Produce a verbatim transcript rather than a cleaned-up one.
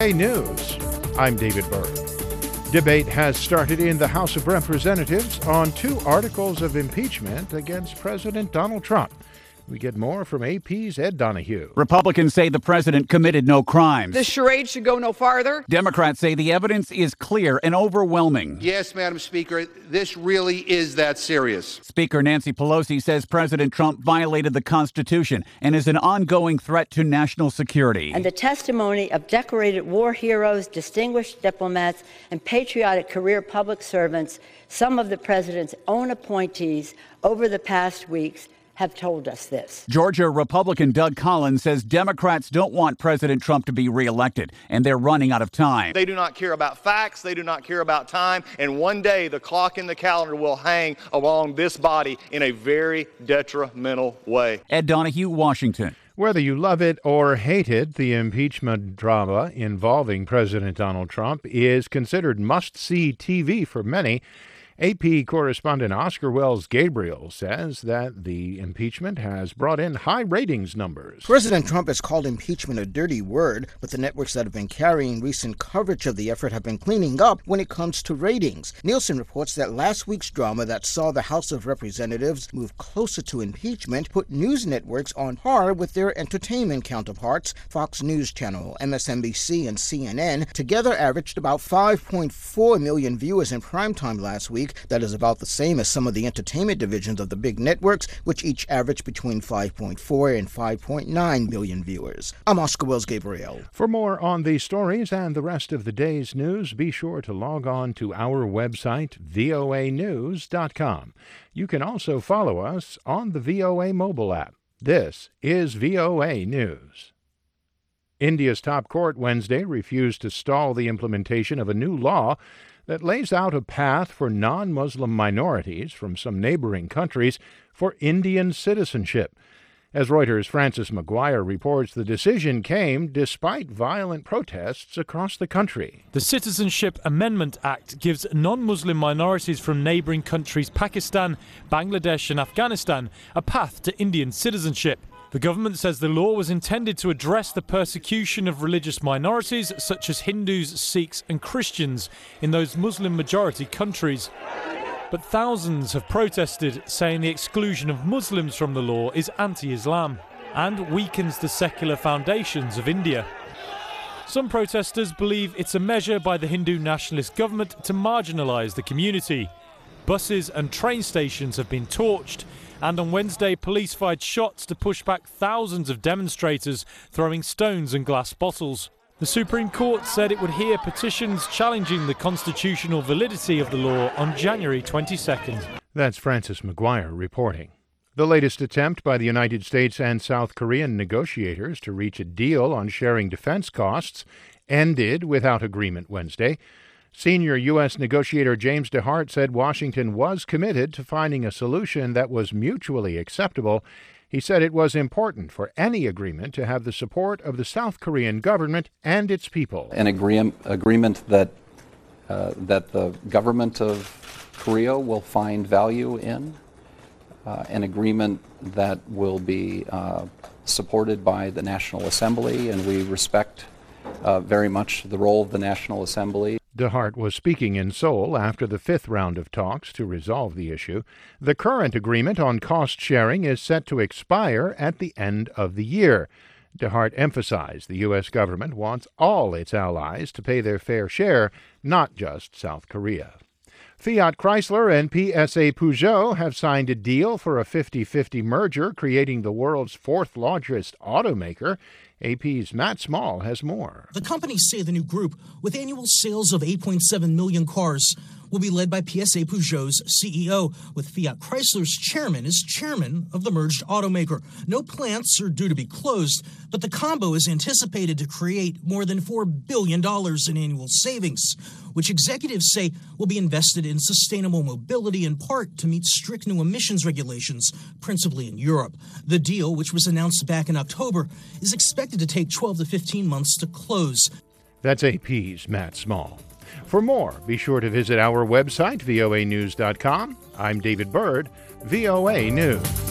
V O A News. I'm David Byrd. Debate has started in the House of Representatives on two articles of impeachment against President Donald Trump. We get more from A P's Ed Donahue. Republicans say the president committed no crimes. The charade should go no farther. Democrats say the evidence is clear and overwhelming. Yes, Madam Speaker, this really is that serious. Speaker Nancy Pelosi says President Trump violated the Constitution and is an ongoing threat to national security. And the testimony of decorated war heroes, distinguished diplomats, and patriotic career public servants, some of the president's own appointees over the past weeks, have told us this. Georgia Republican Doug Collins says Democrats don't want President Trump to be reelected, and they're running out of time. They do not care about facts. They do not care about time. And one day the clock in the calendar will hang along this body in a very detrimental way. Ed Donahue, Washington. Whether you love it or hate it, the impeachment drama involving President Donald Trump is considered must-see T V for many. A P correspondent Oscar Wells Gabriel says that the impeachment has brought in high ratings numbers. President Trump has called impeachment a dirty word, but the networks that have been carrying recent coverage of the effort have been cleaning up when it comes to ratings. Nielsen reports that last week's drama that saw the House of Representatives move closer to impeachment put news networks on par with their entertainment counterparts. Fox News Channel, M S N B C, and C N N together averaged about five point four million viewers in primetime last week. That is about the same as some of the entertainment divisions of the big networks, which each average between five point four and five point nine million viewers. I'm Oscar Wells Gabriel. For more on these stories and the rest of the day's news, be sure to log on to our website, V O A news dot com. You can also follow us on the V O A mobile app. This is V O A News. India's top court Wednesday refused to stall the implementation of a new law that lays out a path for non-Muslim minorities from some neighboring countries for Indian citizenship. As Reuters' Francis McGuire reports, the decision came despite violent protests across the country. The Citizenship Amendment Act gives non-Muslim minorities from neighboring countries Pakistan, Bangladesh and Afghanistan a path to Indian citizenship. The government says the law was intended to address the persecution of religious minorities such as Hindus, Sikhs and Christians in those Muslim-majority countries. But thousands have protested, saying the exclusion of Muslims from the law is anti-Islam and weakens the secular foundations of India. Some protesters believe it's a measure by the Hindu nationalist government to marginalise the community. Buses and train stations have been torched, and on Wednesday police fired shots to push back thousands of demonstrators throwing stones and glass bottles. The Supreme Court said it would hear petitions challenging the constitutional validity of the law on January twenty-second. That's Francis McGuire reporting. The latest attempt by the United States and South Korean negotiators to reach a deal on sharing defense costs ended without agreement Wednesday. Senior U S negotiator James DeHart said Washington was committed to finding a solution that was mutually acceptable. He said it was important for any agreement to have the support of the South Korean government and its people. An agree- agreement that uh, that the government of Korea will find value in, uh, an agreement that will be uh, supported by the National Assembly, and we respect uh, very much the role of the National Assembly. DeHart was speaking in Seoul after the fifth round of talks to resolve the issue. The current agreement on cost sharing is set to expire at the end of the year. DeHart emphasized the U S government wants all its allies to pay their fair share, not just South Korea. Fiat Chrysler and P S A Peugeot have signed a deal for a fifty-fifty merger, creating the world's fourth largest automaker. A P's Matt Small has more. The companies say the new group, with annual sales of eight point seven million cars, will be led by P S A Peugeot's C E O, with Fiat Chrysler's chairman as chairman of the merged automaker. No plants are due to be closed, but the combo is anticipated to create more than four billion dollars in annual savings, which executives say will be invested in sustainable mobility, in part to meet strict new emissions regulations, principally in Europe. The deal, which was announced back in October, is expected to take twelve to fifteen months to close. That's A P's Matt Small. For more, be sure to visit our website, V O A news dot com. I'm David Byrd, V O A News.